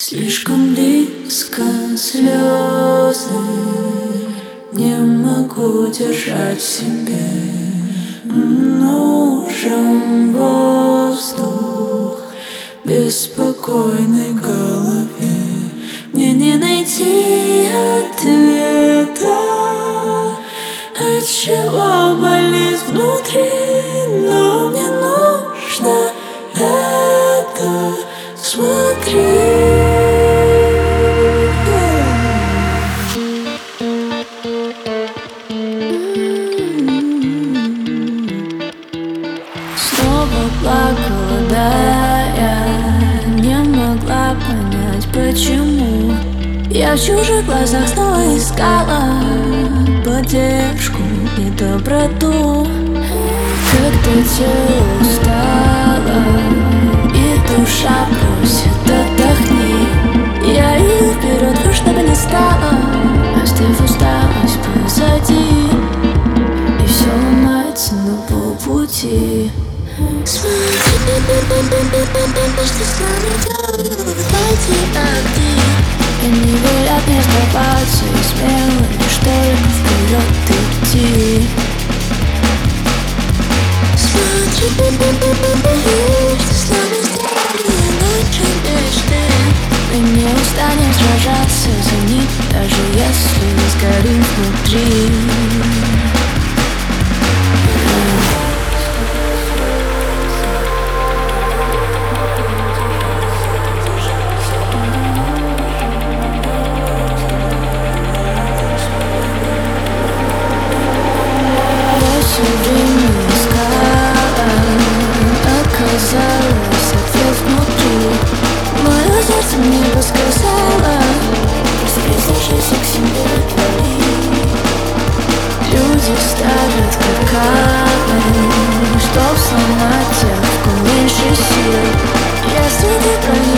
Слишком близко слезы, не могу держать в себе. Нужен воздух беспокойной голове. Мне не найти ответа, отчего болит внутри, но мне нужно это смотреть. Снова плакала, да, я не могла понять, почему. Я в чужих глазах снова искала поддержку и доброту. Когда тело устало и душа просит отдохни, я иду вперед, во что бы ни стало, оставив усталость позади. И все ломается на полпути. Смотри, что с нами делают эти огни. Они велят не сдаваться и смело лишь только вперед идти. Смотри, что с нами сделали наши мечты. Мы не устанем сражаться за них, даже если не сгорим внутри. Все время искала, оказалось ответ внутри. Мое сердце мне подсказало, прислушайся к себе, твори. Люди ставят как камень, чтоб сломать тех, в ком меньше сил. Если ты проявишь